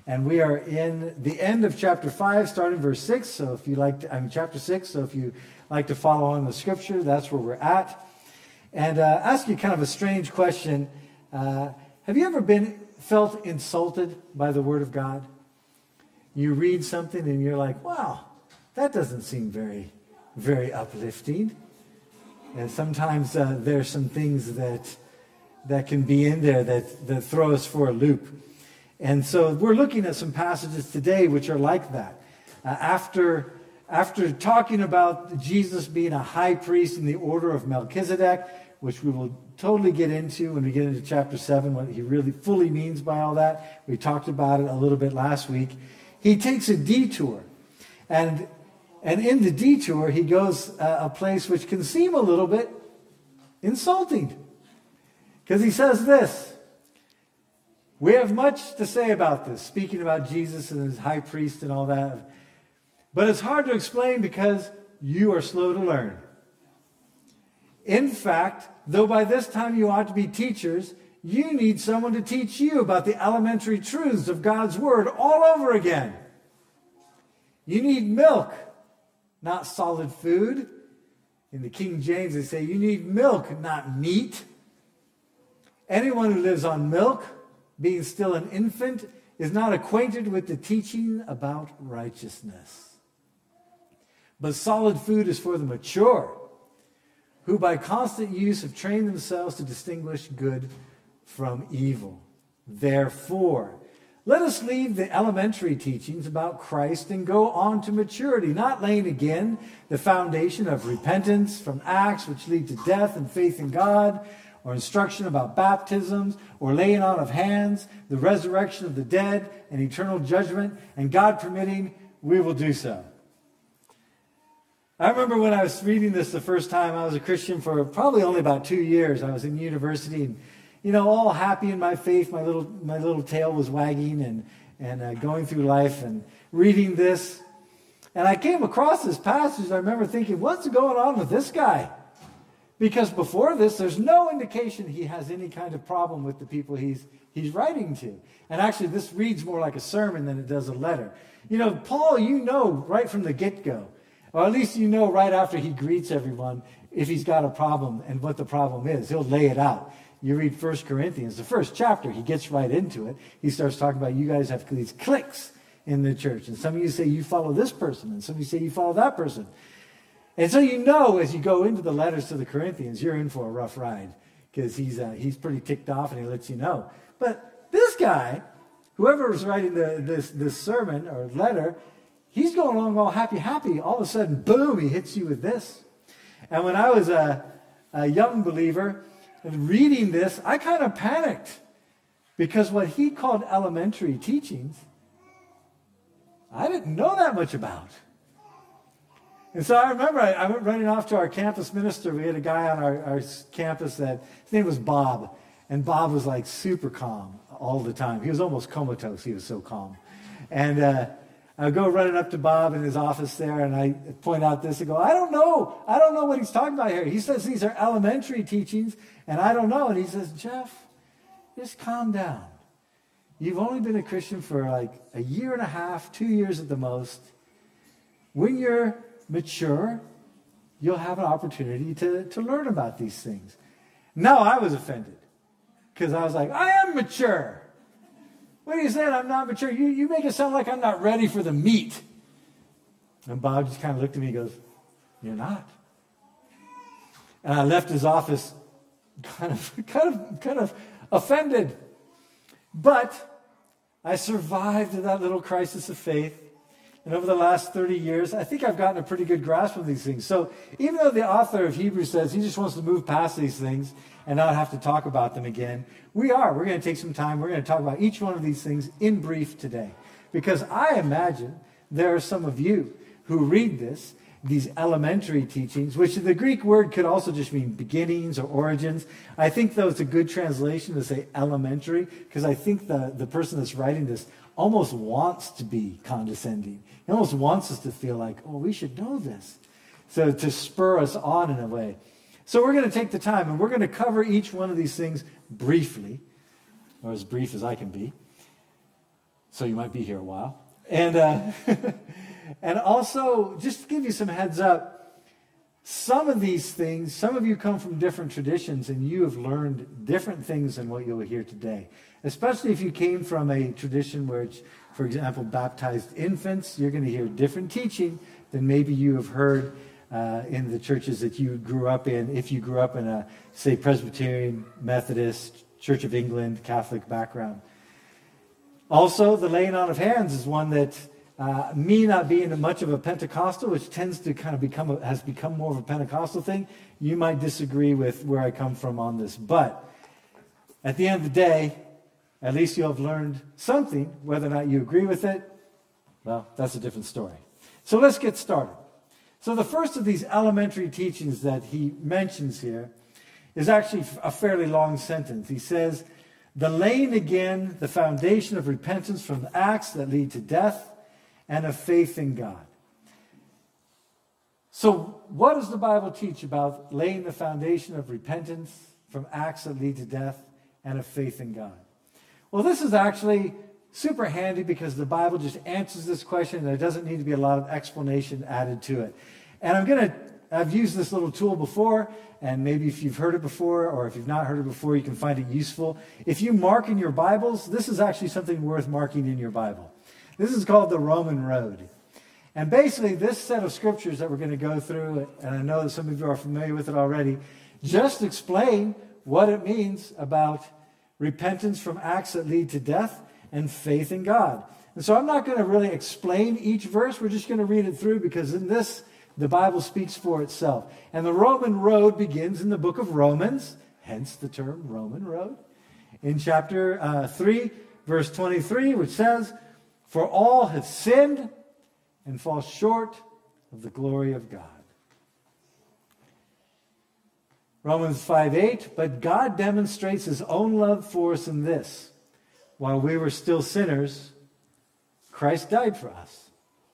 And we are in the end of chapter 5, starting verse 6. So if you like to, chapter 6. So if you like to follow on the scripture, that's where we're at. And ask you kind of a strange question. Have you ever felt insulted by the Word of God? You read something and you're like, wow, that doesn't seem very, very uplifting. And sometimes there's some things that can be in there that throw us for a loop. And so we're looking at some passages today which are like that. After talking about Jesus being a high priest in the order of Melchizedek, which we will totally get into when we get into chapter 7, what he really fully means by all that. We talked about it a little bit last week. He takes a detour. And in the detour, he goes a place which can seem a little bit insulting. Because he says this. We have much to say about this, speaking about Jesus and his high priest and all that. But it's hard to explain because you are slow to learn. In fact, though by this time you ought to be teachers, you need someone to teach you about the elementary truths of God's Word all over again. You need milk, not solid food. In the King James, they say you need milk, not meat. Anyone who lives on milk, being still an infant, is not acquainted with the teaching about righteousness. But solid food is for the mature, who by constant use have trained themselves to distinguish good from evil. Therefore, let us leave the elementary teachings about Christ and go on to maturity, not laying again the foundation of repentance from acts which lead to death and faith in God, or instruction about baptisms, or laying on of hands, the resurrection of the dead, and eternal judgment, and God permitting, we will do so. I remember when I was reading this the first time. I was a Christian for probably only about 2 years. I was in university, and all happy in my faith. My little tail was wagging, and going through life and reading this. And I came across this passage. I remember thinking, what's going on with this guy? Because before this, there's no indication he has any kind of problem with the people he's writing to. And actually, this reads more like a sermon than it does a letter. Paul, right from the get-go, or at least right after he greets everyone, if he's got a problem and what the problem is. He'll lay it out. You read 1 Corinthians, the first chapter, he gets right into it. He starts talking about you guys have these cliques in the church. And some of you say you follow this person, and some of you say you follow that person. And so as you go into the letters to the Corinthians, you're in for a rough ride because he's pretty ticked off and he lets you know. But this guy, whoever was writing this sermon or letter, he's going along all happy. All of a sudden, boom, he hits you with this. And when I was a young believer and reading this, I kind of panicked because what he called elementary teachings, I didn't know that much about. And so I remember I went running off to our campus minister. We had a guy on our campus his name was Bob. And Bob was like super calm all the time. He was almost comatose. He was so calm. And I go running up to Bob in his office there, and I point out this and go, I don't know what he's talking about here. He says these are elementary teachings, and I don't know. And he says, Jeff, just calm down. You've only been a Christian for like a year and a half, 2 years at the most. When you're mature, you'll have an opportunity to learn about these things. Now I was offended because I was like, I am mature. What are you saying? I'm not mature. You make it sound like I'm not ready for the meat. And Bob just kind of looked at me and goes, you're not. And I left his office kind of offended. But I survived that little crisis of faith. And over the last 30 years, I think I've gotten a pretty good grasp of these things. So even though the author of Hebrews says he just wants to move past these things and not have to talk about them again, we're going to take some time. We're going to talk about each one of these things in brief today. Because I imagine there are some of you who read this, these elementary teachings, which the Greek word could also just mean beginnings or origins. I think, though, it's a good translation to say elementary, because I think the person that's writing this almost wants to be condescending. He almost wants us to feel like, oh, we should know this. So to spur us on in a way. So we're going to take the time, and we're going to cover each one of these things briefly, or as brief as I can be. so you might be here a while. And and also, just to give you some heads up, some of these things, some of you come from different traditions and you have learned different things than what you'll hear today. Especially if you came from a tradition where it's, for example, baptized infants, you're going to hear different teaching than maybe you have heard in the churches that you grew up in, if you grew up in a, say, Presbyterian, Methodist, Church of England, Catholic background. Also, the laying on of hands is one that, me not being much of a Pentecostal, which tends to kind of has become more of a Pentecostal thing, you might disagree with where I come from on this. But at the end of the day, at least you'll have learned something. Whether or not you agree with it, well, that's a different story. So let's get started. So the first of these elementary teachings that he mentions here is actually a fairly long sentence. He says, the laying again the foundation of repentance from acts that lead to death and of faith in God. So what does the Bible teach about laying the foundation of repentance from acts that lead to death and of faith in God? Well, this is actually super handy because the Bible just answers this question and there doesn't need to be a lot of explanation added to it. And I've used this little tool before, and maybe if you've heard it before or if you've not heard it before, you can find it useful. If you mark in your Bibles, this is actually something worth marking in your Bible. This is called the Roman Road. And basically, this set of scriptures that we're going to go through, and I know that some of you are familiar with it already, just explain what it means about repentance from acts that lead to death and faith in God. And so I'm not going to really explain each verse. We're just going to read it through because in this, the Bible speaks for itself. And the Roman road begins in the book of Romans, hence the term Roman road, in chapter 3, verse 23, which says, for all have sinned and fall short of the glory of God. Romans 5:8, but God demonstrates his own love for us in this. While we were still sinners, Christ died for us.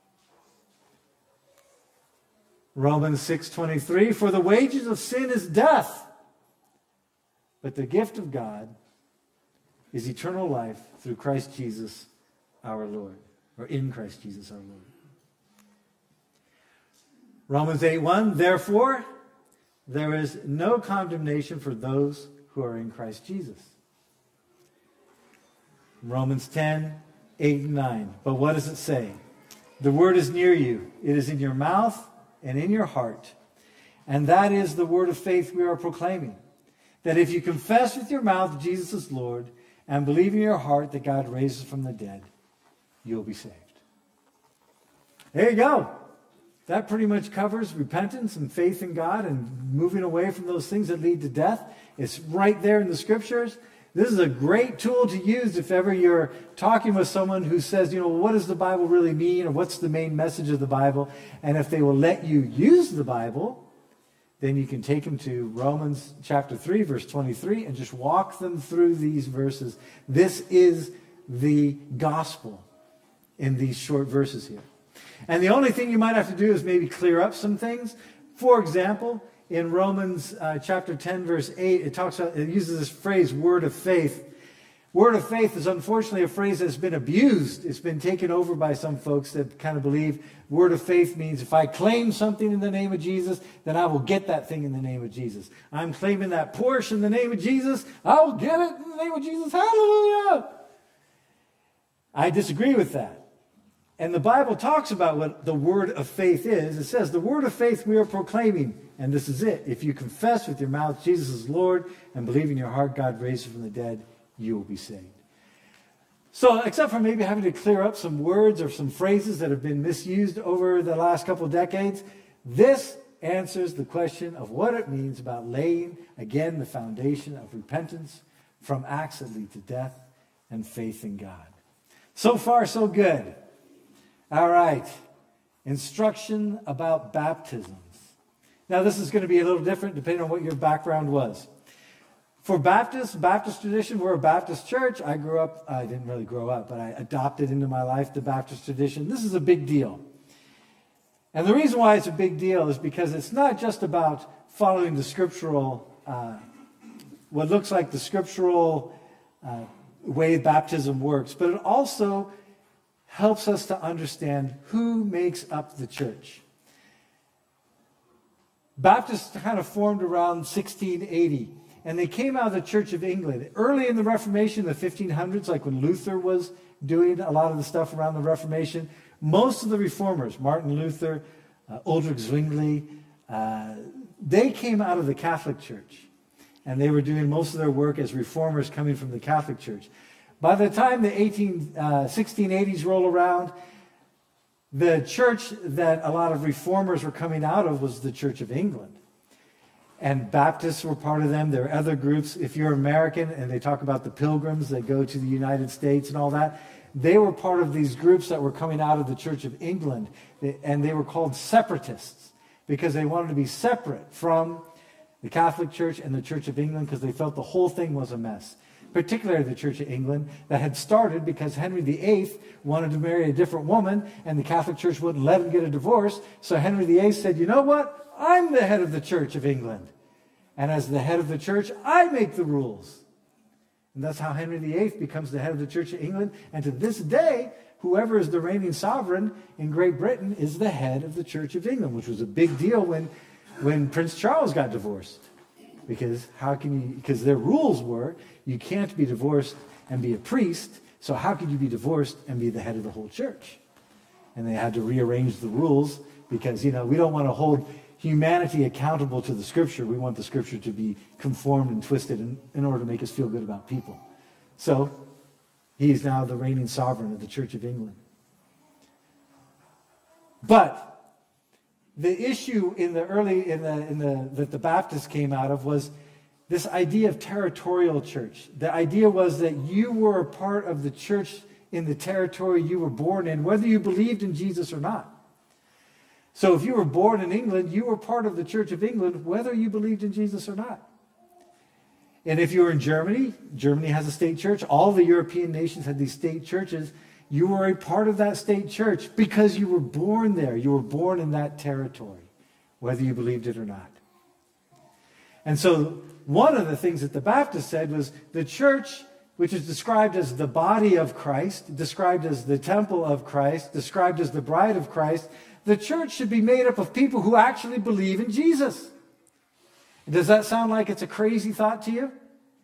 Romans 6:23, for the wages of sin is death, but the gift of God is eternal life through Christ Jesus our Lord, or in Christ Jesus our Lord. Romans 8:1, therefore, there is no condemnation for those who are in Christ Jesus. Romans 10:8 and 9. But what does it say? The word is near you. It is in your mouth and in your heart. And that is the word of faith we are proclaiming. That if you confess with your mouth Jesus is Lord and believe in your heart that God raises from the dead, you'll be saved. There you go. That pretty much covers repentance and faith in God and moving away from those things that lead to death. It's right there in the scriptures. This is a great tool to use if ever you're talking with someone who says, what does the Bible really mean? Or what's the main message of the Bible? And if they will let you use the Bible, then you can take them to Romans chapter 3, verse 23, and just walk them through these verses. This is the gospel in these short verses here. And the only thing you might have to do is maybe clear up some things. For example, in Romans chapter 10, verse 8, it uses this phrase, word of faith. Word of faith is unfortunately a phrase that's been abused. It's been taken over by some folks that kind of believe word of faith means if I claim something in the name of Jesus, then I will get that thing in the name of Jesus. I'm claiming that Porsche in the name of Jesus, I will get it in the name of Jesus. Hallelujah! I disagree with that. And the Bible talks about what the word of faith is. It says, the word of faith we are proclaiming, and this is it. If you confess with your mouth Jesus is Lord and believe in your heart God raised him from the dead, you will be saved. So, except for maybe having to clear up some words or some phrases that have been misused over the last couple of decades, this answers the question of what it means about laying, again, the foundation of repentance from acts that lead to death and faith in God. So far, so good. All right, instruction about baptisms. Now, this is going to be a little different depending on what your background was. For Baptist tradition, we're a Baptist church. I didn't really grow up, but I adopted into my life the Baptist tradition. This is a big deal. And the reason why it's a big deal is because it's not just about following the scriptural, what looks like the scriptural way baptism works, but it also helps us to understand who makes up the church. Baptists kind of formed around 1680, and they came out of the Church of England. Early in the Reformation, the 1500s, like when Luther was doing a lot of the stuff around the Reformation, most of the reformers, Martin Luther, Ulrich Zwingli, they came out of the Catholic Church. And they were doing most of their work as reformers coming from the Catholic Church. By the time the 1680s roll around, the church that a lot of reformers were coming out of was the Church of England. And Baptists were part of them. There are other groups. If you're American, and they talk about the pilgrims that go to the United States and all that, they were part of these groups that were coming out of the Church of England. And they were called separatists because they wanted to be separate from the Catholic Church and the Church of England because they felt the whole thing was a mess. Particularly the Church of England that had started because Henry VIII wanted to marry a different woman and the Catholic Church wouldn't let him get a divorce. So Henry VIII said, you know what? I'm the head of the Church of England. And as the head of the church, I make the rules. And that's how Henry VIII becomes the head of the Church of England. And to this day, whoever is the reigning sovereign in Great Britain is the head of the Church of England, which was a big deal when Prince Charles got divorced. Because because their rules were, you can't be divorced and be a priest, so how could you be divorced and be the head of the whole church? And they had to rearrange the rules because, we don't want to hold humanity accountable to the Scripture. We want the Scripture to be conformed and twisted in order to make us feel good about people. So, he's now the reigning sovereign of the Church of England. But the issue that the Baptists came out of was this idea of territorial church. The idea was that you were a part of the church in the territory you were born in, whether you believed in Jesus or not. So if you were born in England, you were part of the Church of England, whether you believed in Jesus or not. And if you were in Germany, Germany has a state church. All the European nations had these state churches. You were a part of that state church because you were born there. You were born in that territory, whether you believed it or not. And so one of the things that the Baptists said was the church, which is described as the body of Christ, described as the temple of Christ, described as the bride of Christ, the church should be made up of people who actually believe in Jesus. Does that sound like it's a crazy thought to you?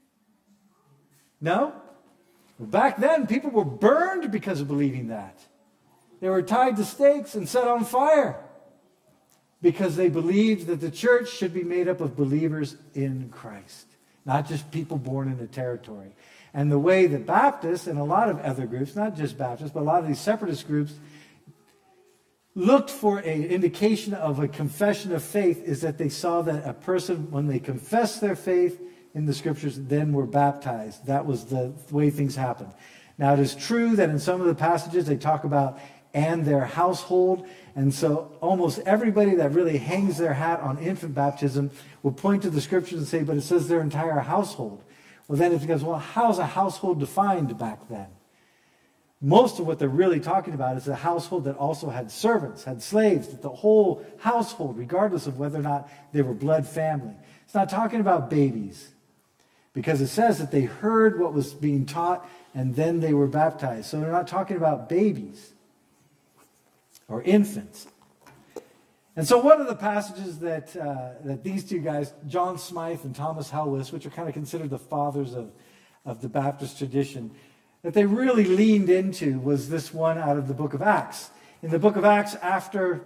No? Back then, people were burned because of believing that. They were tied to stakes and set on fire because they believed that the church should be made up of believers in Christ, not just people born in a territory. And the way that Baptists and a lot of other groups, not just Baptists, but a lot of these separatist groups, looked for an indication of a confession of faith is that they saw that a person, when they confessed their faith in the Scriptures, then were baptized. That was the way things happened. Now, it is true that in some of the passages they talk about and their household, and so almost everybody that really hangs their hat on infant baptism will point to the Scriptures and say, but it says their entire household. Well, then it goes, well, how's a household defined back then? Most of what they're really talking about is a household that also had servants, had slaves, that the whole household, regardless of whether or not they were blood family. It's not talking about babies, because it says that they heard what was being taught and then they were baptized. So they're not talking about babies or infants. And so one of the passages that these two guys, John Smythe and Thomas Helwys, which are kind of considered the fathers of the Baptist tradition, that they really leaned into was this one out of the book of Acts. In the book of Acts, after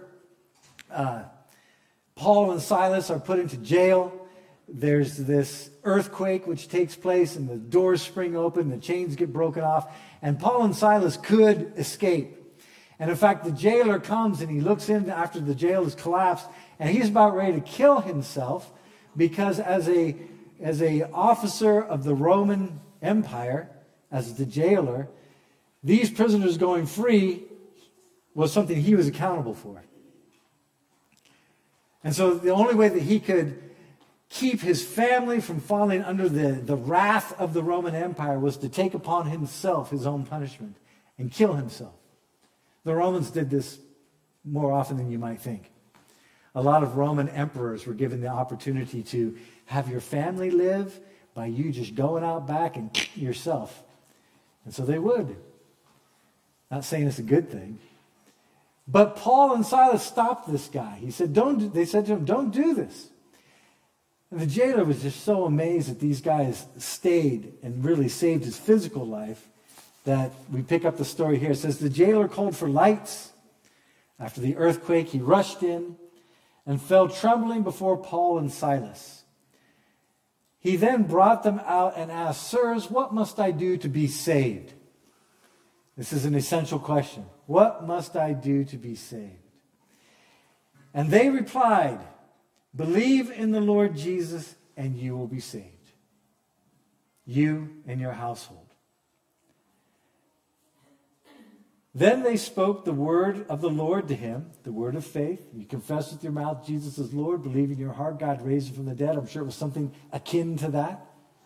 Paul and Silas are put into jail, there's this earthquake which takes place and the doors spring open, the chains get broken off, and Paul and Silas could escape. And in fact, the jailer comes and he looks in after the jail has collapsed, and he's about ready to kill himself because as a officer of the Roman Empire, as the jailer, these prisoners going free was something he was accountable for. And so the only way that he could keep his family from falling under the wrath of the Roman Empire was to take upon himself his own punishment and kill himself. The Romans did this more often than you might think. A lot of Roman emperors were given the opportunity to have your family live by you just going out back and yourself. And so they would. Not saying it's a good thing. But Paul and Silas stopped this guy. They said to him, don't do this. And the jailer was just so amazed that these guys stayed and really saved his physical life that we pick up the story here. It says, the jailer called for lights. After the earthquake, he rushed in and fell trembling before Paul and Silas. He then brought them out and asked, sirs, what must I do to be saved? This is an essential question. What must I do to be saved? And they replied, believe in the Lord Jesus and you will be saved. You and your household. Then they spoke the word of the Lord to him, the word of faith. You confess with your mouth Jesus is Lord, believe in your heart God raised him from the dead. I'm sure it was something akin to that.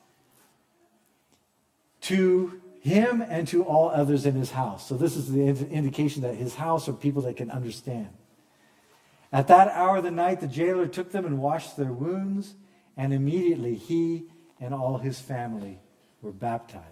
To him and to all others in his house. So this is the indication that his house are people that can understand. At that hour of the night, the jailer took them and washed their wounds, and immediately he and all his family were baptized.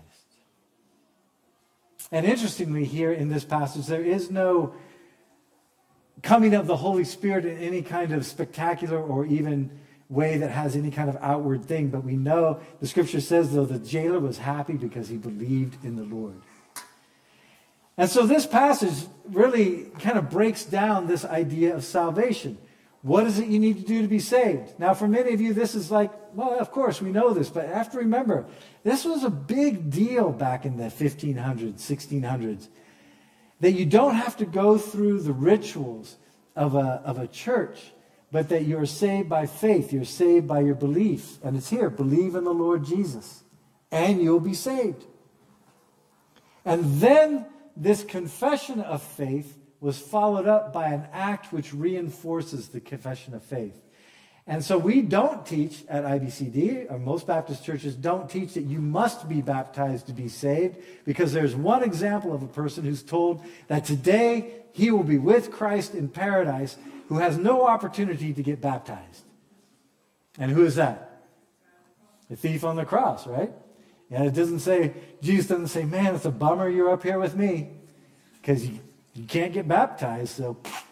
And interestingly, here in this passage, there is no coming of the Holy Spirit in any kind of spectacular or even way that has any kind of outward thing. But we know the scripture says, though, the jailer was happy because he believed in the Lord. And so this passage really kind of breaks down this idea of salvation. What is it you need to do to be saved? Now, for many of you, this is like, well, of course, we know this, but I have to remember, this was a big deal back in the 1500s, 1600s, that you don't have to go through the rituals of a church, but that you're saved by faith. You're saved by your belief. And it's here, believe in the Lord Jesus, and you'll be saved. And then this confession of faith was followed up by an act which reinforces the confession of faith. And so we don't teach at IBCD, or most Baptist churches don't teach that you must be baptized to be saved, because there's one example of a person who's told that today he will be with Christ in paradise, who has no opportunity to get baptized. And who is that? The thief on the cross, right? And it doesn't say, Jesus doesn't say, man, it's a bummer you're up here with me, because you can't get baptized, so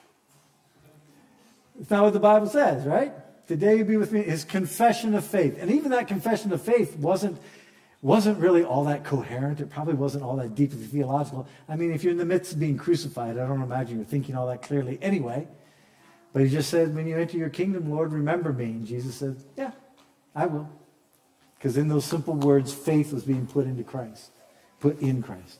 it's not what the Bible says, right? Today you'll be with me. His confession of faith. And even that confession of faith wasn't really all that coherent. It probably wasn't all that deeply theological. I mean, if you're in the midst of being crucified, I don't imagine you're thinking all that clearly anyway. But he just said, when you enter your kingdom, Lord, remember me. And Jesus said, yeah, I will. Because in those simple words, faith was being put into Christ, put in Christ.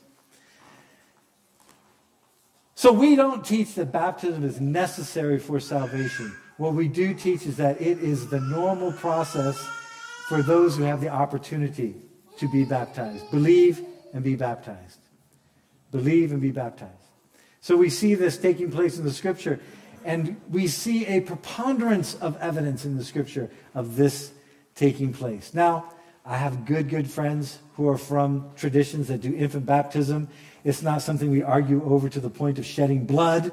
So we don't teach that baptism is necessary for salvation. What we do teach is that it is the normal process for those who have the opportunity to be baptized. Believe and be baptized. Believe and be baptized. So we see this taking place in the Scripture, and we see a preponderance of evidence in the Scripture of this taking place. Now, I have good friends who are from traditions that do infant baptism. It's not something we argue over to the point of shedding blood.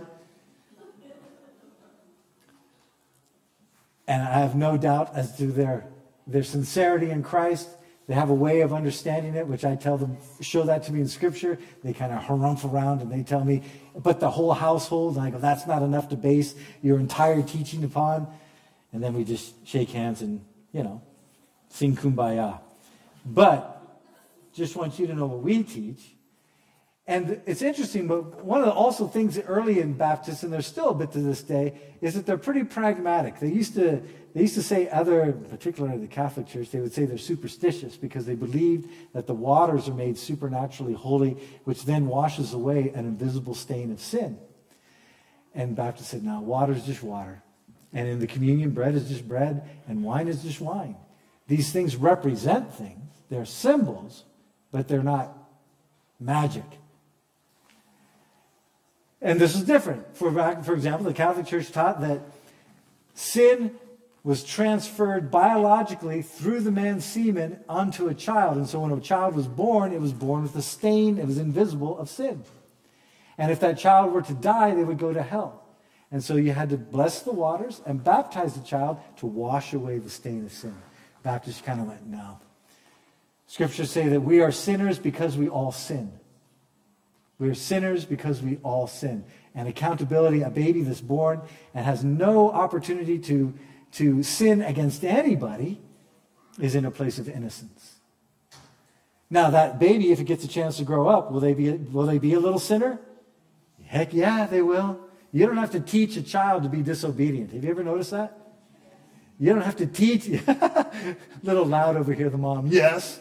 And I have no doubt as to their sincerity in Christ. They have a way of understanding it, which I tell them, show that to me in Scripture. They kind of harumph around and they tell me, but the whole household, and I go, that's not enough to base your entire teaching upon. And then we just shake hands and, sing Kumbaya. But just want you to know what we teach. And it's interesting, but one of the also things early in Baptists, and there's still a bit to this day, is that they're pretty pragmatic. They used to say particularly the Catholic Church, they would say they're superstitious because they believed that the waters are made supernaturally holy, which then washes away an invisible stain of sin. And Baptists said, no, water is just water. And in the communion, bread is just bread, and wine is just wine. These things represent things. They're symbols, but they're not magic. And this is different. For example, the Catholic Church taught that sin was transferred biologically through the man's semen onto a child. And so when a child was born, it was born with a stain, it was invisible, of sin. And if that child were to die, they would go to hell. And so you had to bless the waters and baptize the child to wash away the stain of sin. Baptists kind of went, no. Scriptures say that we are sinners because we all sin. We're sinners because we all sin. And accountability, a baby that's born and has no opportunity to sin against anybody, is in a place of innocence. Now, that baby, if it gets a chance to grow up, will they be a little sinner? Heck yeah, they will. You don't have to teach a child to be disobedient. Have you ever noticed that? You don't have to teach. A little loud over here, the mom. Yes.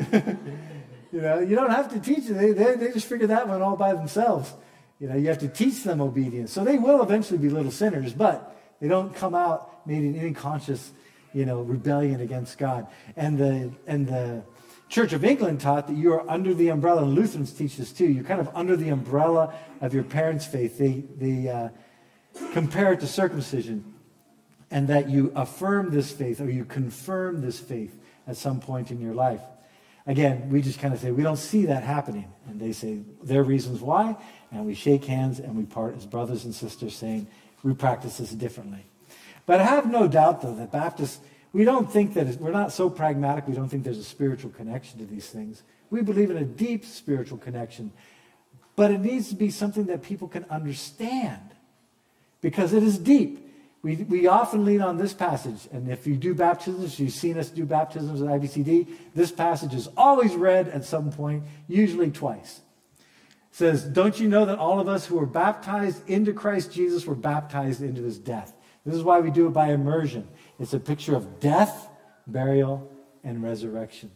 You don't have to teach them. They just figure that one all by themselves. You have to teach them obedience. So they will eventually be little sinners, but they don't come out made in any conscious, rebellion against God. And the Church of England taught that you are under the umbrella, and Lutherans teach this too. You're kind of under the umbrella of your parents' faith. They compare it to circumcision, and that you affirm this faith or you confirm this faith at some point in your life. Again, we just kind of say, we don't see that happening. And they say their reasons why, and we shake hands and we part as brothers and sisters saying, we practice this differently. But I have no doubt, though, that Baptists, we don't think that, we're not so pragmatic, we don't think there's a spiritual connection to these things. We believe in a deep spiritual connection. But it needs to be something that people can understand, because it is deep. We often lean on this passage, and if you do baptisms, you've seen us do baptisms at IBCD, this passage is always read at some point, usually twice. It says, don't you know that all of us who were baptized into Christ Jesus were baptized into his death? This is why we do it by immersion. It's a picture of death, burial, and resurrection.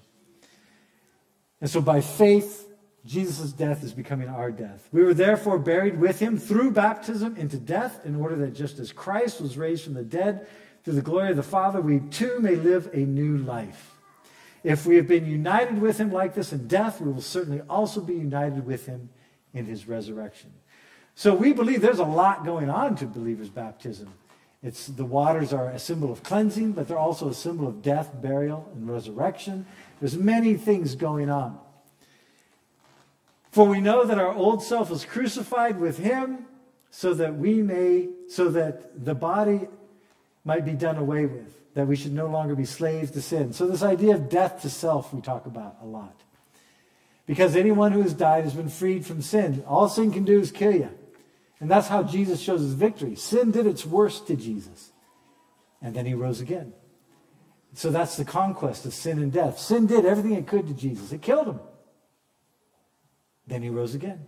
And so by faith, Jesus' death is becoming our death. We were therefore buried with him through baptism into death, in order that just as Christ was raised from the dead through the glory of the Father, we too may live a new life. If we have been united with him like this in death, we will certainly also be united with him in his resurrection. So we believe there's a lot going on to believers' baptism. The waters are a symbol of cleansing, but they're also a symbol of death, burial, and resurrection. There's many things going on. For we know that our old self was crucified with him so that the body might be done away with, that we should no longer be slaves to sin. So this idea of death to self we talk about a lot. Because anyone who has died has been freed from sin. All sin can do is kill you. And that's how Jesus shows his victory. Sin did its worst to Jesus. And then he rose again. So that's the conquest of sin and death. Sin did everything it could to Jesus. It killed him. Then he rose again.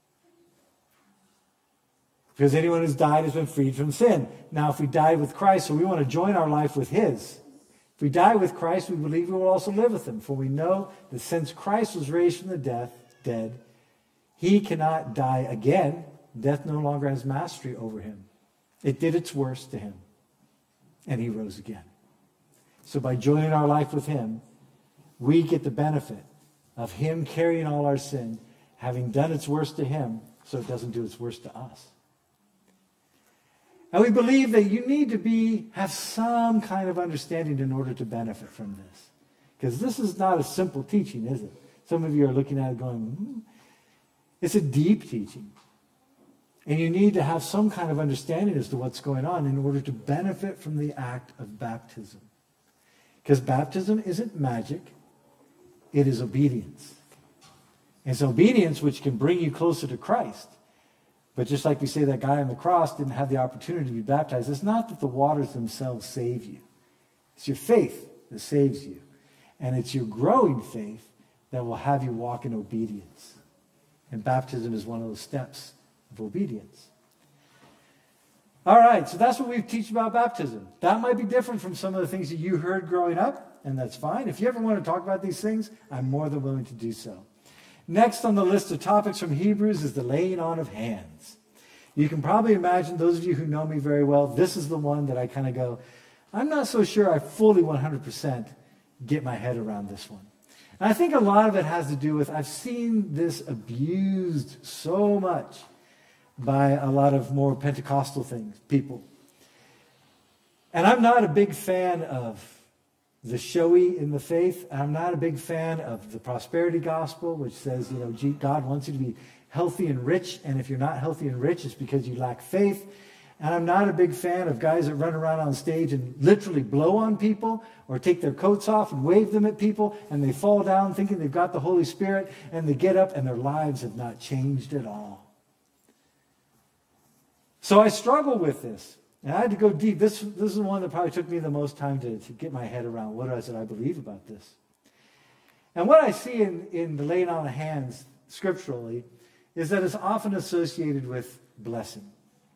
Because anyone who's died has been freed from sin. Now, if we died with Christ, so we want to join our life with his. If we die with Christ, we believe we will also live with him. For we know that since Christ was raised from the dead, he cannot die again. Death no longer has mastery over him. It did its worst to him. And he rose again. So by joining our life with him, we get the benefit of him carrying all our sin, having done its worst to him, so it doesn't do its worst to us. And we believe that you need to have some kind of understanding in order to benefit from this. Because this is not a simple teaching, is it? Some of you are looking at it going, It's a deep teaching. And you need to have some kind of understanding as to what's going on in order to benefit from the act of baptism. Because baptism isn't magic, it is obedience. It's obedience which can bring you closer to Christ. But just like we say that guy on the cross didn't have the opportunity to be baptized, it's not that the waters themselves save you. It's your faith that saves you. And it's your growing faith that will have you walk in obedience. And baptism is one of those steps of obedience. All right, so that's what we teach about baptism. That might be different from some of the things that you heard growing up, and that's fine. If you ever want to talk about these things, I'm more than willing to do so. Next on the list of topics from Hebrews is the laying on of hands. You can probably imagine, those of you who know me very well, this is the one that I kind of go, I'm not so sure I fully 100% get my head around this one. And I think a lot of it has to do with, I've seen this abused so much by a lot of more Pentecostal people. And I'm not a big fan of the showy in the faith. I'm not a big fan of the prosperity gospel, which says, God wants you to be healthy and rich, and if you're not healthy and rich, it's because you lack faith. And I'm not a big fan of guys that run around on stage and literally blow on people or take their coats off and wave them at people, and they fall down thinking they've got the Holy Spirit, and they get up and their lives have not changed at all. So I struggle with this. And I had to go deep. This is the one that probably took me the most time to get my head around. What is it I believe about this? And what I see in the laying on of hands scripturally is that it's often associated with blessing.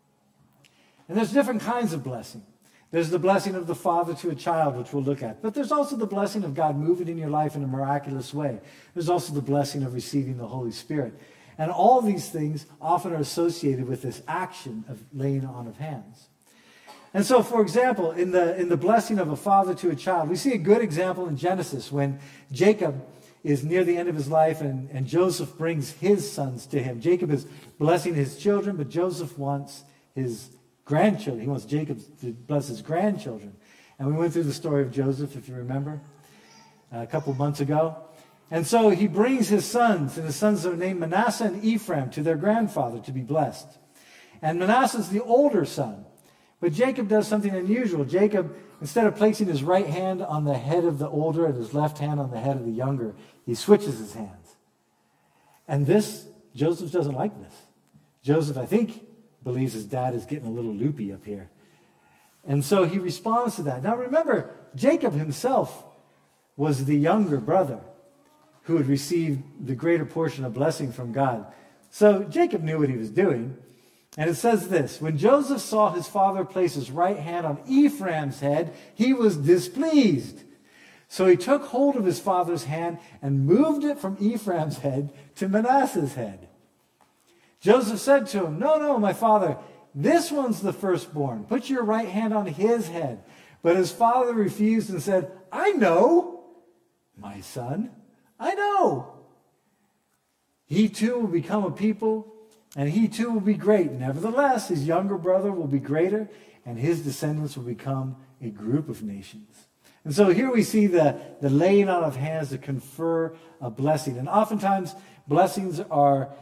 And there's different kinds of blessing. There's the blessing of the father to a child, which we'll look at. But there's also the blessing of God moving in your life in a miraculous way. There's also the blessing of receiving the Holy Spirit. And all these things often are associated with this action of laying on of hands. And so, for example, in the blessing of a father to a child, we see a good example in Genesis when Jacob is near the end of his life and Joseph brings his sons to him. Jacob is blessing his children, but Joseph wants his grandchildren. He wants Jacob to bless his grandchildren. And we went through the story of Joseph, if you remember, a couple months ago. And so he brings his sons, and his sons are named Manasseh and Ephraim, to their grandfather to be blessed. And Manasseh's the older son. But Jacob does something unusual. Jacob, instead of placing his right hand on the head of the older and his left hand on the head of the younger, he switches his hands. And this, Joseph doesn't like this. Joseph, I think, believes his dad is getting a little loopy up here. And so he responds to that. Now remember, Jacob himself was the younger brother who had received the greater portion of blessing from God. So Jacob knew what he was doing. And it says this: when Joseph saw his father place his right hand on Ephraim's head, he was displeased. So he took hold of his father's hand and moved it from Ephraim's head to Manasseh's head. Joseph said to him, No, my father, this one's the firstborn. Put your right hand on his head. But his father refused and said, I know, my son, I know. He too will become a people, and he too will be great. Nevertheless, his younger brother will be greater, and his descendants will become a group of nations. And so here we see the laying on of hands to confer a blessing. And oftentimes, blessings are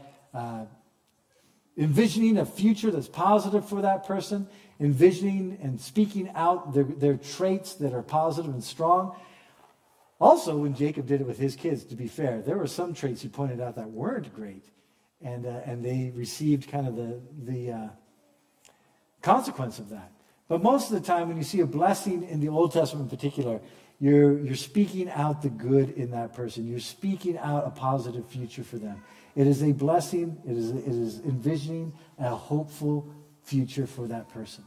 envisioning a future that's positive for that person, envisioning and speaking out their traits that are positive and strong. Also, when Jacob did it with his kids, to be fair, there were some traits he pointed out that weren't great. And they received kind of the consequence of that. But most of the time, when you see a blessing in the Old Testament in particular, you're speaking out the good in that person. You're speaking out a positive future for them. It is a blessing. It is envisioning a hopeful future for that person.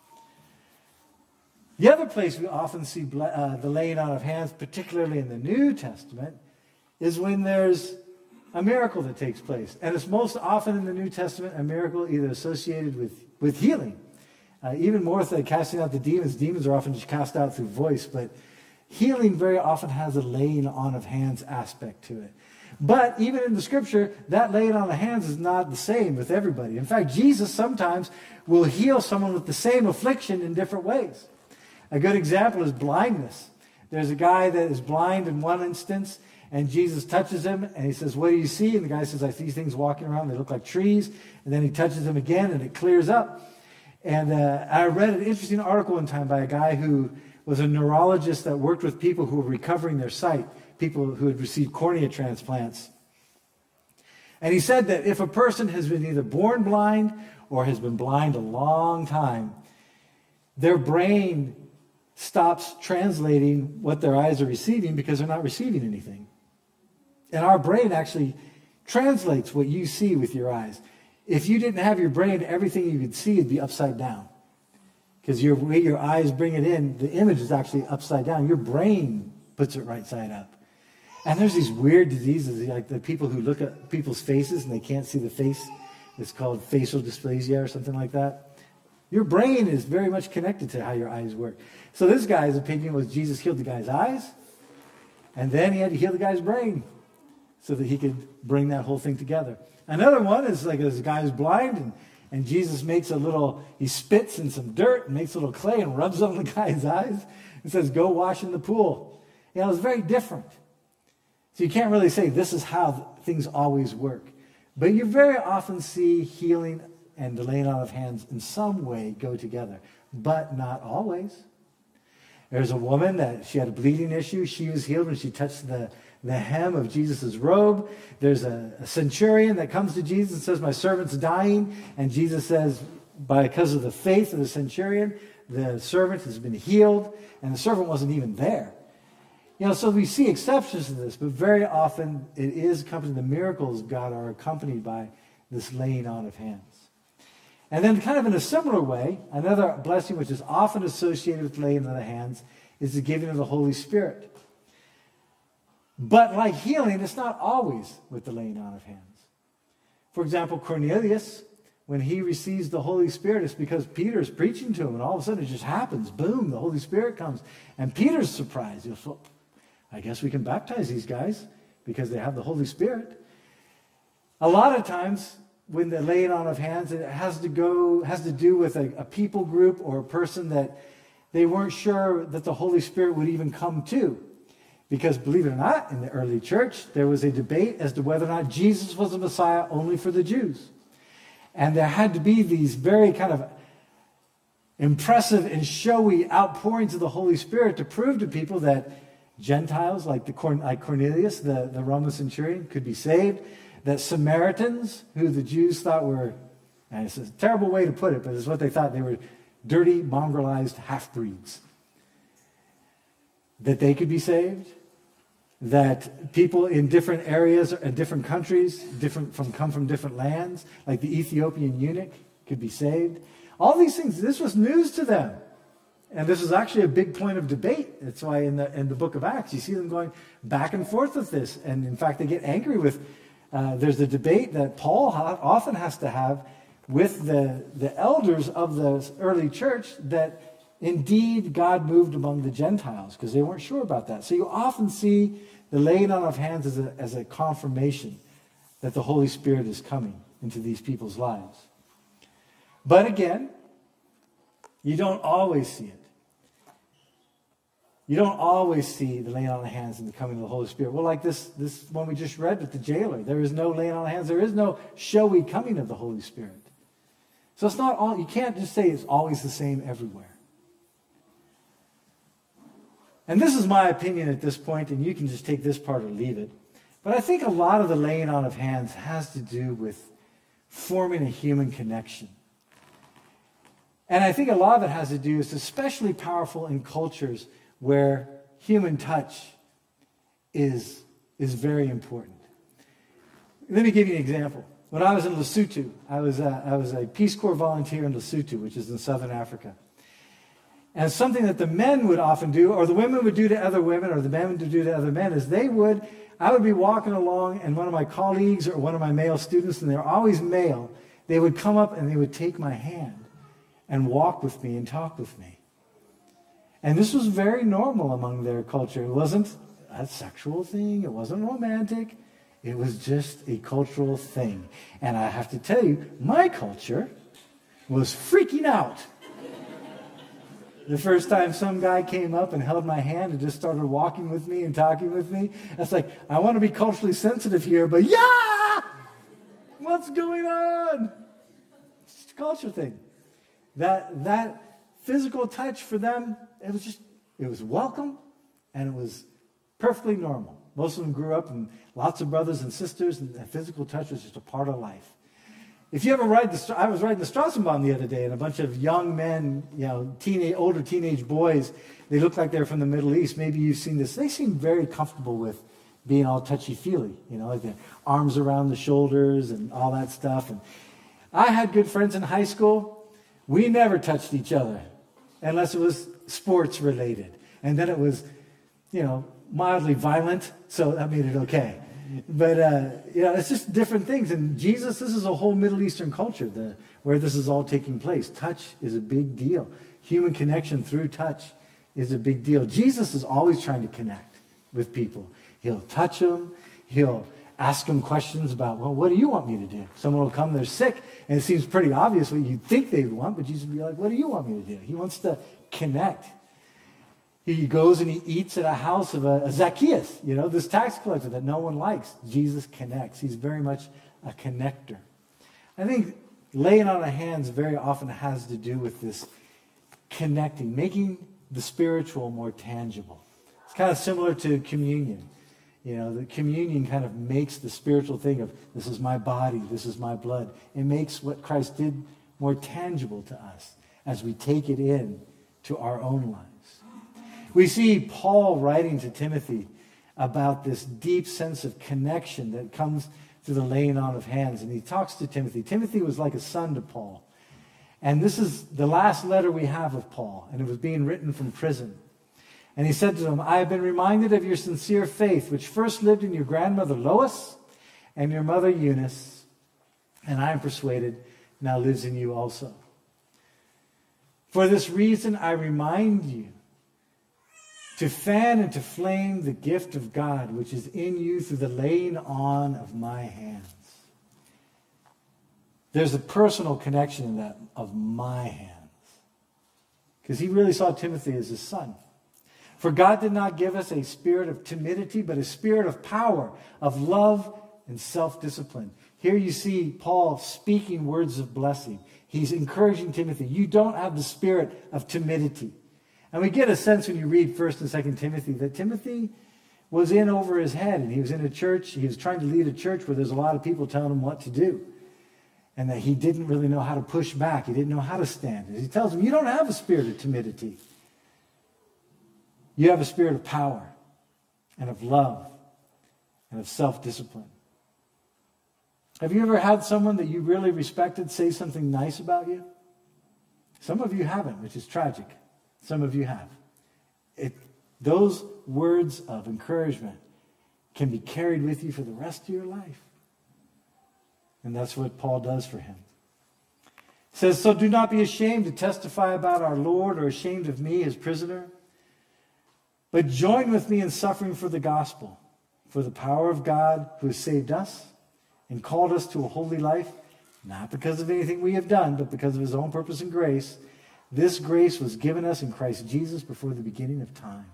The other place we often see the laying on of hands, particularly in the New Testament, is when there's a miracle that takes place. And it's most often in the New Testament a miracle either associated with healing. Even more than casting out the demons. Demons are often just cast out through voice, but healing very often has a laying on of hands aspect to it. But even in the scripture, that laying on of hands is not the same with everybody. In fact, Jesus sometimes will heal someone with the same affliction in different ways. A good example is blindness. There's a guy that is blind in one instance, and Jesus touches him, and he says, what do you see? And the guy says, I see things walking around. They look like trees. And then he touches him again, and it clears up. And I read an interesting article one time by a guy who was a neurologist that worked with people who were recovering their sight, people who had received cornea transplants. And he said that if a person has been either born blind or has been blind a long time, their brain stops translating what their eyes are receiving because they're not receiving anything. And our brain actually translates what you see with your eyes. If you didn't have your brain, everything you could see would be upside down. Because the way your eyes bring it in, the image is actually upside down. Your brain puts it right side up. And there's these weird diseases, like the people who look at people's faces and they can't see the face. It's called facial dysplasia or something like that. Your brain is very much connected to how your eyes work. So this guy's opinion was Jesus healed the guy's eyes, and then he had to heal the guy's brain so that he could bring that whole thing together. Another one is like this guy who's blind, and Jesus makes he spits in some dirt and makes a little clay and rubs it on the guy's eyes and says, go wash in the pool. You know, it's very different. So you can't really say this is how things always work. But you very often see healing and the laying on of hands in some way go together, but not always. There's a woman that she had a bleeding issue. She was healed when she touched the hem of Jesus' robe. There's a centurion that comes to Jesus and says, my servant's dying. And Jesus says, because of the faith of the centurion, the servant has been healed. And the servant wasn't even there. So we see exceptions to this, but very often it is accompanied, the miracles of God are accompanied by this laying on of hands. And then kind of in a similar way, another blessing which is often associated with laying on of hands is the giving of the Holy Spirit. But like healing, it's not always with the laying on of hands. For example, Cornelius, when he receives the Holy Spirit, it's because Peter's preaching to him, and all of a sudden it just happens. Boom, the Holy Spirit comes. And Peter's surprised. He goes, well, I guess we can baptize these guys because they have the Holy Spirit. A lot of times, when the laying on of hands, it has to do with a people group or a person that they weren't sure that the Holy Spirit would even come to. Because believe it or not, in the early church, there was a debate as to whether or not Jesus was the Messiah only for the Jews. And there had to be these very kind of impressive and showy outpourings of the Holy Spirit to prove to people that Gentiles, like Cornelius, the Roman centurion, could be saved. That Samaritans, who the Jews thought were, and it's a terrible way to put it, but it's what they thought, they were dirty, mongrelized half-breeds. That they could be saved. That people in different areas, in different countries, come from different lands, like the Ethiopian eunuch, could be saved. All these things, this was news to them. And this is actually a big point of debate. That's why in the book of Acts, you see them going back and forth with this. And in fact, they get angry with, there's a debate that Paul often has to have with the elders of the early church that indeed God moved among the Gentiles, because they weren't sure about that. So you often see the laying on of hands as a confirmation that the Holy Spirit is coming into these people's lives. But again, you don't always see it. You don't always see the laying on of hands and the coming of the Holy Spirit. Well, like this one we just read with the jailer. There is no laying on of hands. There is no showy coming of the Holy Spirit. So it's not all, you can't just say it's always the same everywhere. And this is my opinion at this point, and you can just take this part or leave it. But I think a lot of the laying on of hands has to do with forming a human connection. And I think a lot of it has to do, it's especially powerful in cultures where human touch is very important. Let me give you an example. When I was in Lesotho, I was a Peace Corps volunteer in Lesotho, which is in southern Africa. And something that the men would often do, or the women would do to other women, or the men would do to other men, is I would be walking along, and one of my colleagues or one of my male students, and they're always male, they would come up and they would take my hand and walk with me and talk with me. And this was very normal among their culture. It wasn't a sexual thing. It wasn't romantic. It was just a cultural thing. And I have to tell you, my culture was freaking out. The first time some guy came up and held my hand and just started walking with me and talking with me, it's like, I want to be culturally sensitive here, but yeah! What's going on? It's a culture thing. That physical touch for them, it was welcome, and it was perfectly normal. Most of them grew up and lots of brothers and sisters, and physical touch was just a part of life. If you ever I was riding the Straßenbahn the other day, and a bunch of young men, older teenage boys, they look like they're from the Middle East. Maybe you've seen this. They seem very comfortable with being all touchy-feely, like their arms around the shoulders and all that stuff. And I had good friends in high school. We never touched each other unless it was sports related. And then it was, mildly violent, so that made it okay. But, it's just different things. And Jesus, this is a whole Middle Eastern culture where this is all taking place. Touch is a big deal. Human connection through touch is a big deal. Jesus is always trying to connect with people. He'll touch them. He'll ask them questions about, well, what do you want me to do? Someone will come, they're sick, and it seems pretty obvious what you think they want, but Jesus will be like, what do you want me to do? He wants to connect. He goes and he eats at a house of a Zacchaeus, this tax collector that no one likes. Jesus connects. He's very much a connector. I think laying on of hands very often has to do with this connecting, making the spiritual more tangible. It's kind of similar to communion. The communion kind of makes the spiritual thing of, this is my body, this is my blood. It makes what Christ did more tangible to us as we take it in to our own lives. We see Paul writing to Timothy about this deep sense of connection that comes through the laying on of hands. And he talks to Timothy. Timothy was like a son to Paul. And this is the last letter we have of Paul, and it was being written from prison. And he said to them, I have been reminded of your sincere faith, which first lived in your grandmother Lois and your mother Eunice, and I am persuaded now lives in you also. For this reason, I remind you to fan and to flame the gift of God, which is in you through the laying on of my hands. There's a personal connection in that, of my hands. Because he really saw Timothy as his son. For God did not give us a spirit of timidity, but a spirit of power, of love, and self-discipline. Here you see Paul speaking words of blessing. He's encouraging Timothy. You don't have the spirit of timidity. And we get a sense when you read 1 and 2 Timothy that Timothy was in over his head, and he was in a church. He was trying to lead a church where there's a lot of people telling him what to do. And that he didn't really know how to push back. He didn't know how to stand. And he tells him, you don't have a spirit of timidity. You have a spirit of power and of love and of self-discipline. Have you ever had someone that you really respected say something nice about you? Some of you haven't, which is tragic. Some of you have. Those words of encouragement can be carried with you for the rest of your life. And that's what Paul does for him. He says, so do not be ashamed to testify about our Lord or ashamed of me, his prisoner. But join with me in suffering for the gospel, for the power of God who has saved us and called us to a holy life, not because of anything we have done, but because of his own purpose and grace. This grace was given us in Christ Jesus before the beginning of time,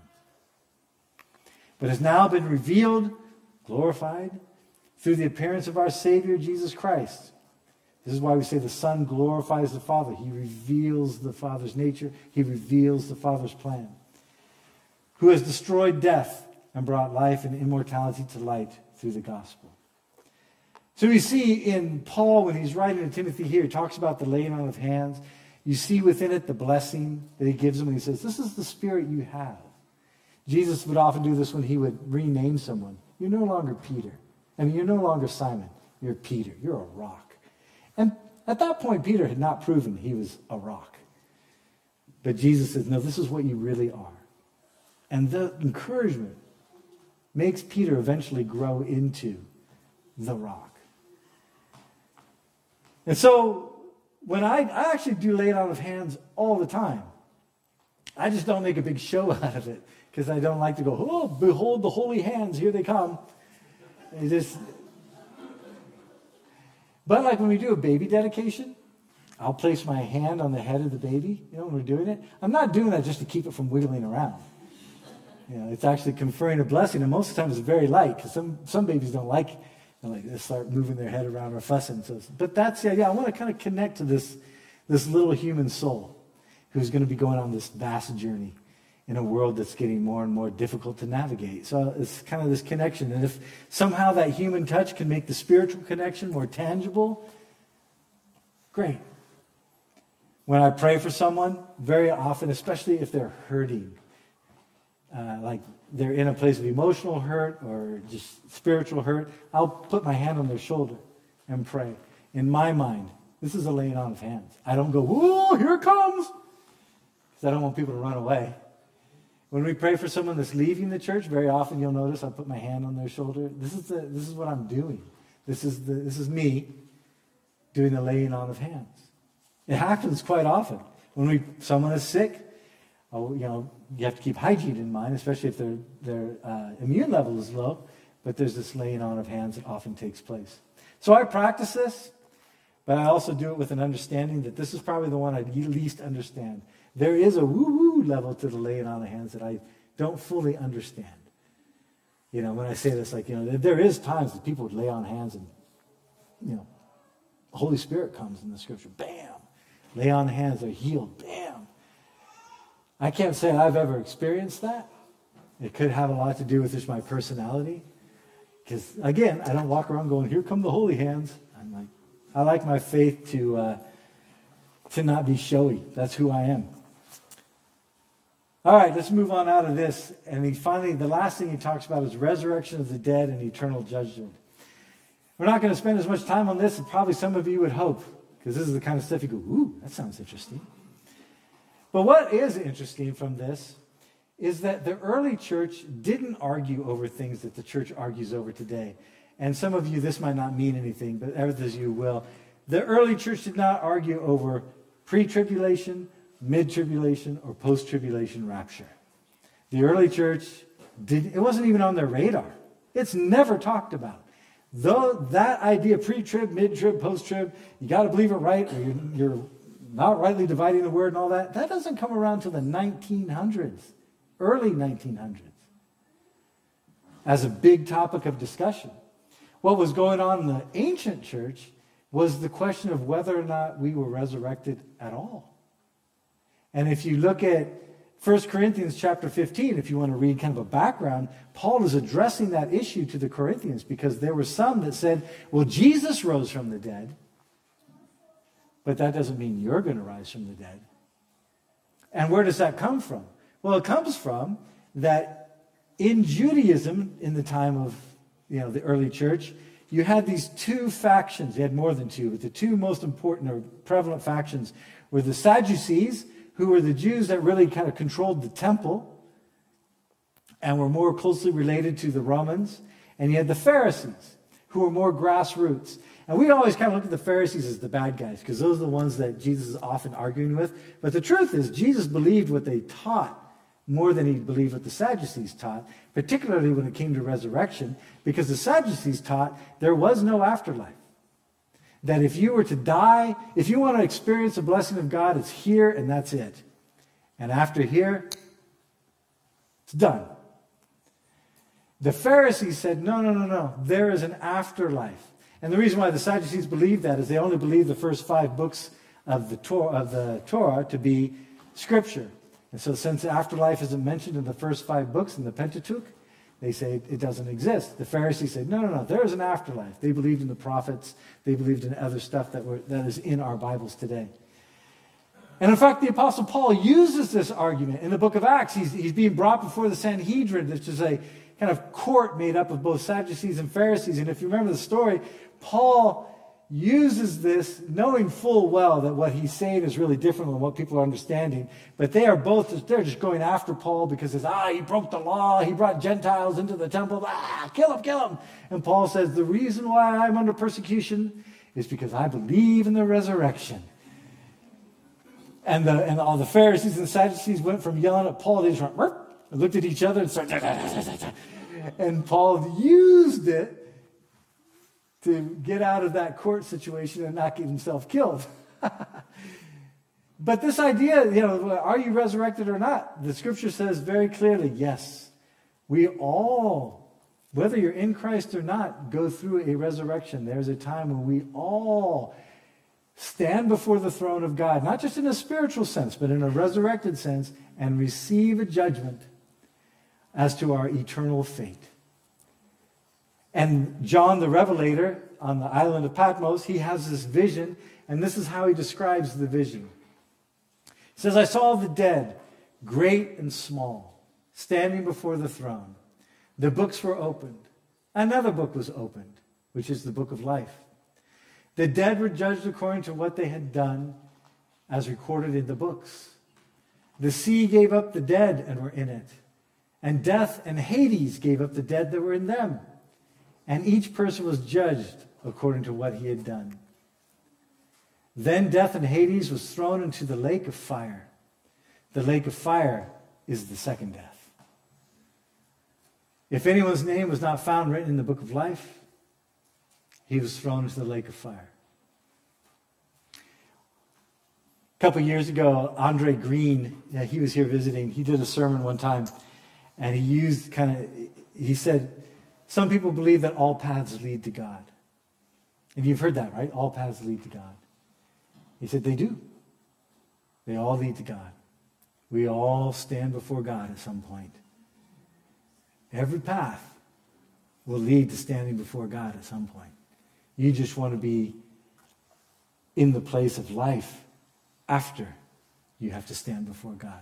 but has now been revealed, glorified, through the appearance of our Savior, Jesus Christ. This is why we say the Son glorifies the Father. He reveals the Father's nature. He reveals the Father's plan. Who has destroyed death and brought life and immortality to light through the gospel. So we see in Paul, when he's writing to Timothy here, he talks about the laying on of hands. You see within it the blessing that he gives him when he says, this is the spirit you have. Jesus would often do this when he would rename someone. You're no longer Peter. I mean, you're no longer Simon. You're Peter. You're a rock. And at that point, Peter had not proven he was a rock. But Jesus says, no, this is what you really are. And the encouragement makes Peter eventually grow into the rock. And so, when I actually do lay it on of hands all the time. I just don't make a big show out of it because I don't like to go, oh, behold the holy hands, here they come. But like when we do a baby dedication, I'll place my hand on the head of the baby, when we're doing it. I'm not doing that just to keep it from wiggling around. It's actually conferring a blessing, and most of the time it's very light because some babies don't like it. They start moving their head around or fussing. But that's the idea. I want to kind of connect to this little human soul who's going to be going on this vast journey in a world that's getting more and more difficult to navigate. So it's kind of this connection. And if somehow that human touch can make the spiritual connection more tangible, great. When I pray for someone, very often, especially if they're hurting, like they're in a place of emotional hurt or just spiritual hurt, I'll put my hand on their shoulder and pray. In my mind, this is a laying on of hands. I don't go, whoa, here it comes, because I don't want people to run away. When we pray for someone that's leaving the church, very often you'll notice I put my hand on their shoulder. This is what I'm doing. This is me doing the laying on of hands. It happens quite often. When someone is sick, you have to keep hygiene in mind, especially if their immune level is low. But there's this laying on of hands that often takes place. So I practice this, but I also do it with an understanding that this is probably the one I least understand. There is a woo-woo level to the laying on of hands that I don't fully understand. When I say this, there is times that people would lay on hands and, The Holy Spirit comes in the scripture. Bam! Lay on hands, they're healed. Bam! I can't say I've ever experienced that. It could have a lot to do with just my personality. Because, again, I don't walk around going, here come the holy hands. I like my faith to not be showy. That's who I am. All right, let's move on out of this. And the last thing he talks about is resurrection of the dead and eternal judgment. We're not going to spend as much time on this as probably some of you would hope, because this is the kind of stuff you go, ooh, that sounds interesting. But what is interesting from this is that the early church didn't argue over things that the church argues over today. And some of you, this might not mean anything, but others of you will. The early church did not argue over pre-tribulation, mid-tribulation, or post-tribulation rapture. The early church it wasn't even on their radar. It's never talked about. Though that idea, pre-trib, mid-trib, post-trib, you got to believe it right, or you're not rightly dividing the word and all that, that doesn't come around till the 1900s, early 1900s, as a big topic of discussion. What was going on in the ancient church was the question of whether or not we were resurrected at all. And if you look at 1 Corinthians chapter 15, if you want to read kind of a background, Paul is addressing that issue to the Corinthians because there were some that said, well, Jesus rose from the dead, but that doesn't mean you're going to rise from the dead. And where does that come from? Well, it comes from that in Judaism, in the time of the early church, you had these two factions. You had more than two, but the two most important or prevalent factions were the Sadducees, who were the Jews that really kind of controlled the temple and were more closely related to the Romans. And you had the Pharisees, who were more grassroots. And we always kind of look at the Pharisees as the bad guys, because those are the ones that Jesus is often arguing with. But the truth is, Jesus believed what they taught more than he believed what the Sadducees taught, particularly when it came to resurrection, because the Sadducees taught there was no afterlife. That if you were to die, if you want to experience the blessing of God, it's here and that's it. And after here, it's done. The Pharisees said, no, there is an afterlife. And the reason why the Sadducees believed that is they only believed the first 5 books of the Torah to be Scripture. And so since the afterlife isn't mentioned in the first 5 books in the Pentateuch, they say it doesn't exist. The Pharisees said, no, there is an afterlife. They believed in the prophets. They believed in other stuff that is in our Bibles today. And in fact, the Apostle Paul uses this argument in the book of Acts. He's being brought before the Sanhedrin, which is a kind of court made up of both Sadducees and Pharisees. And if you remember the story, Paul uses this knowing full well that what he's saying is really different than what people are understanding. But they're just going after Paul because he broke the law. He brought Gentiles into the temple. Kill him. And Paul says, the reason why I'm under persecution is because I believe in the resurrection. And all the Pharisees and Sadducees went from yelling at Paul, they just went, Murph, and looked at each other and started, and Paul used it to get out of that court situation and not get himself killed. But this idea, are you resurrected or not? The scripture says very clearly, yes. We all, whether you're in Christ or not, go through a resurrection. There's a time when we all stand before the throne of God, not just in a spiritual sense, but in a resurrected sense, and receive a judgment as to our eternal fate. And John the Revelator on the island of Patmos, he has this vision, and this is how he describes the vision. He says, I saw the dead, great and small, standing before the throne. The books were opened. Another book was opened, which is the book of life. The dead were judged according to what they had done, as recorded in the books. The sea gave up the dead and were in it, and death and Hades gave up the dead that were in them. And each person was judged according to what he had done. Then death and Hades was thrown into the lake of fire. The lake of fire is the second death. If anyone's name was not found written in the book of life, he was thrown into the lake of fire. A couple years ago, Andre Green, he was here visiting. He did a sermon one time, and he said, some people believe that all paths lead to God. And you've heard that, right? All paths lead to God. He said they do. They all lead to God. We all stand before God at some point. Every path will lead to standing before God at some point. You just want to be in the place of life after you have to stand before God.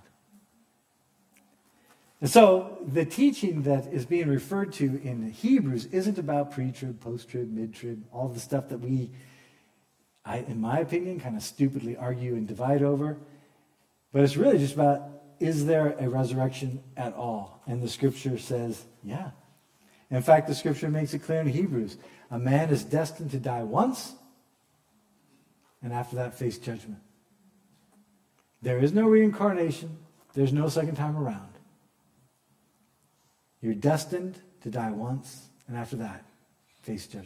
And so the teaching that is being referred to in Hebrews isn't about pre-trib, post-trib, mid-trib, all the stuff that we, in my opinion, kind of stupidly argue and divide over. But it's really just about, is there a resurrection at all? And the scripture says, yeah. In fact, the scripture makes it clear in Hebrews, a man is destined to die once, and after that face judgment. There is no reincarnation. There's no second time around. You're destined to die once, and after that, face judgment.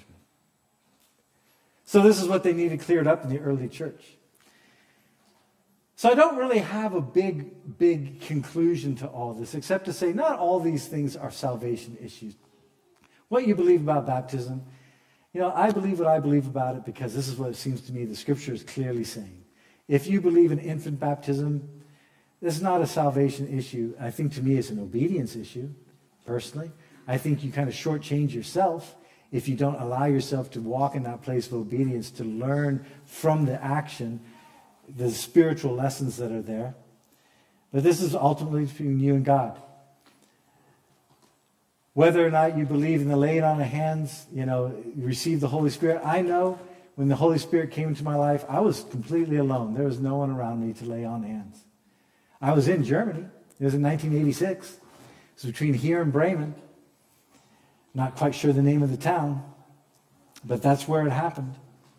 So this is what they needed cleared up in the early church. So I don't really have a big conclusion to all this, except to say not all these things are salvation issues. What you believe about baptism, I believe what I believe about it because this is what it seems to me the scripture is clearly saying. If you believe in infant baptism, this is not a salvation issue. I think to me it's an obedience issue, personally. I think you kind of shortchange yourself if you don't allow yourself to walk in that place of obedience, to learn from the action the spiritual lessons that are there. But this is ultimately between you and God. Whether or not you believe in the laying on of hands, you receive the Holy Spirit. I know when the Holy Spirit came into my life, I was completely alone. There was no one around me to lay on hands. I was in Germany. It was in 1986. It was between here and Bremen. Not quite sure the name of the town, but that's where it happened.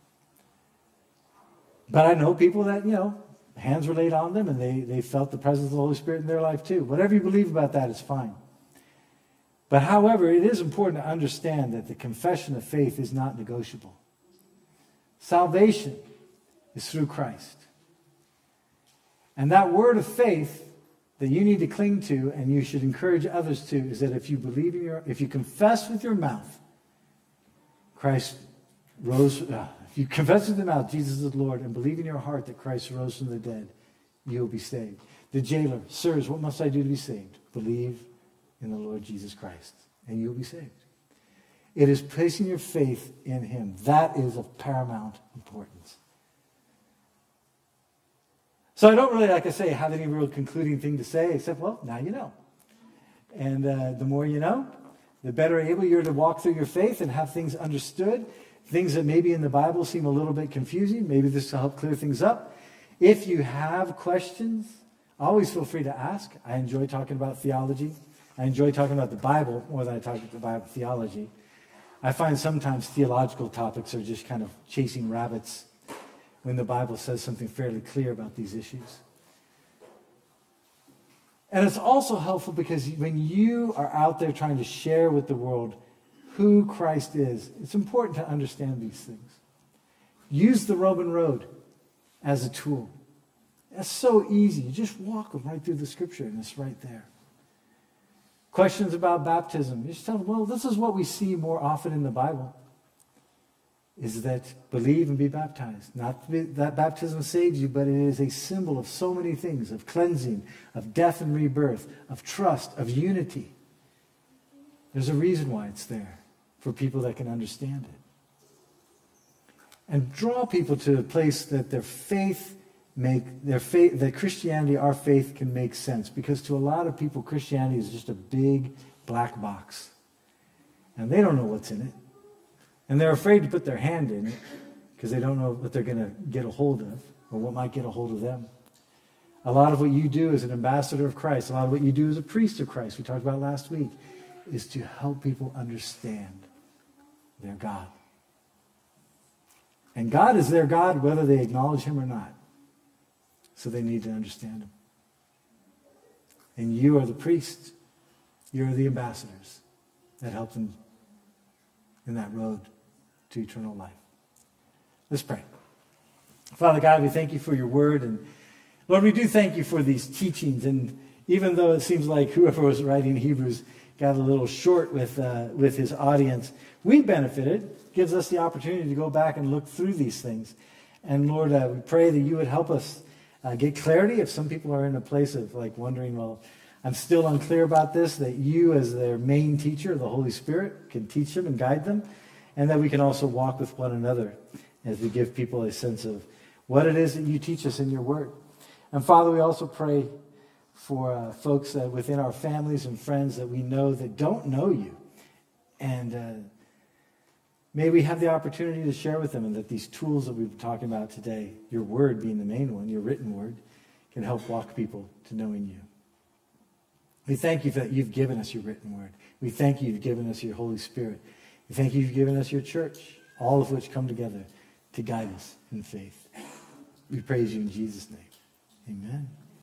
But I know people that, hands were laid on them and they felt the presence of the Holy Spirit in their life too. Whatever you believe about that is fine. But however, it is important to understand that the confession of faith is not negotiable. Salvation is through Christ. And that word of faith that you need to cling to and you should encourage others to is that if you confess with your mouth Christ rose, if you confess with your mouth Jesus is Lord and believe in your heart that Christ rose from the dead, you'll be saved. The jailer, sirs, what must I do to be saved? Believe in the Lord Jesus Christ, and you'll be saved. It is placing your faith in him. That is of paramount importance. So I don't really, like I say, have any real concluding thing to say, except, well, now you know. And the more you know, the better able you're to walk through your faith and have things understood. Things that maybe in the Bible seem a little bit confusing. Maybe this will help clear things up. If you have questions, always feel free to ask. I enjoy talking about theology. I enjoy talking about the Bible more than I talk about theology. I find sometimes theological topics are just kind of chasing rabbits when the Bible says something fairly clear about these issues. And it's also helpful because when you are out there trying to share with the world who Christ is, it's important to understand these things. Use the Roman road as a tool. That's so easy. You just walk right through the scripture and it's right there. Questions about baptism. You just tell them, well, this is what we see more often in the Bible, is that believe and be baptized. Not that baptism saves you, but it is a symbol of so many things, of cleansing, of death and rebirth, of trust, of unity. There's a reason why it's there for people that can understand it. And draw people to a place that that Christianity, our faith, can make sense. Because to a lot of people, Christianity is just a big black box. And they don't know what's in it. And they're afraid to put their hand in it because they don't know what they're going to get a hold of or what might get a hold of them. A lot of what you do as an ambassador of Christ, a lot of what you do as a priest of Christ, we talked about last week, is to help people understand their God. And God is their God whether they acknowledge him or not. So they need to understand him. And you are the priests. You are the ambassadors that help them in that road to eternal life. Let's pray. Father God, we thank you for your word. And Lord, we do thank you for these teachings. And even though it seems like whoever was writing Hebrews got a little short with his audience, we benefited gives us the opportunity to go back and look through these things. And Lord, we pray that you would help us get clarity if some people are in a place of like wondering, well, I'm still unclear about this, that you as their main teacher, the Holy Spirit, can teach them and guide them, and that we can also walk with one another as we give people a sense of what it is that you teach us in your word. And Father, we also pray for folks within our families and friends that we know that don't know you. And may we have the opportunity to share with them, and that these tools that we've been talking about today, your word being the main one, your written word, can help walk people to knowing you. We thank you that you've given us your written word. We thank you you've given us your Holy Spirit. We thank you you've given us your church, all of which come together to guide us in faith. We praise you in Jesus' name. Amen.